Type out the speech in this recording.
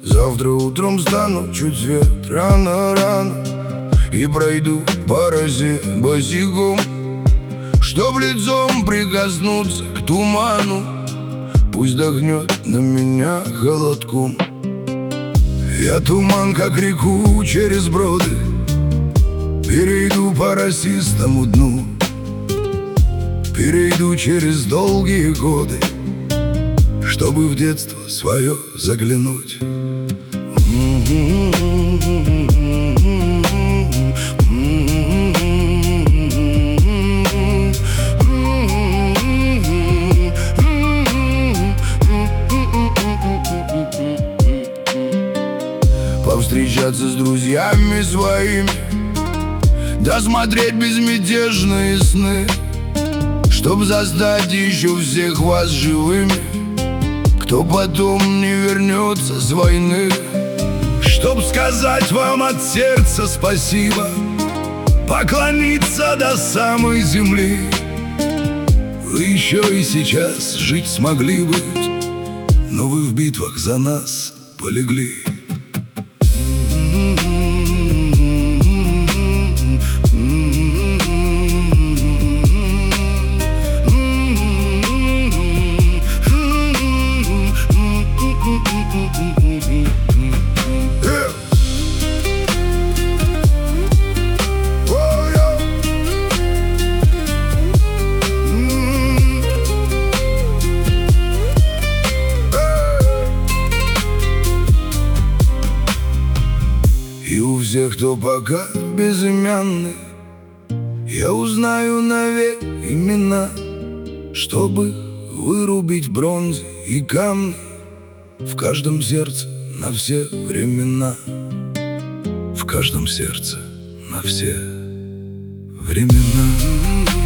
Завтра утром встану чуть свет рано-рано и пройду по росе босиком, чтоб лицом прикоснуться к туману. Пусть дохнет на меня холодком. Я туман, как реку через броды, перейду по росистому дну, перейду через долгие годы, чтобы в детство свое заглянуть. Повстречаться с друзьями своими, досмотреть безмятежные сны, чтоб застать еще всех вас живыми, кто потом не вернется с войны. Чтоб сказать вам от сердца спасибо, поклониться до самой земли. Вы еще и сейчас жить смогли бы, но вы в битвах за нас полегли. И у всех, кто пока безымянный, я узнаю навек имена, чтобы вырубить в бронзе и камни в каждом сердце на все времена, в каждом сердце на все времена.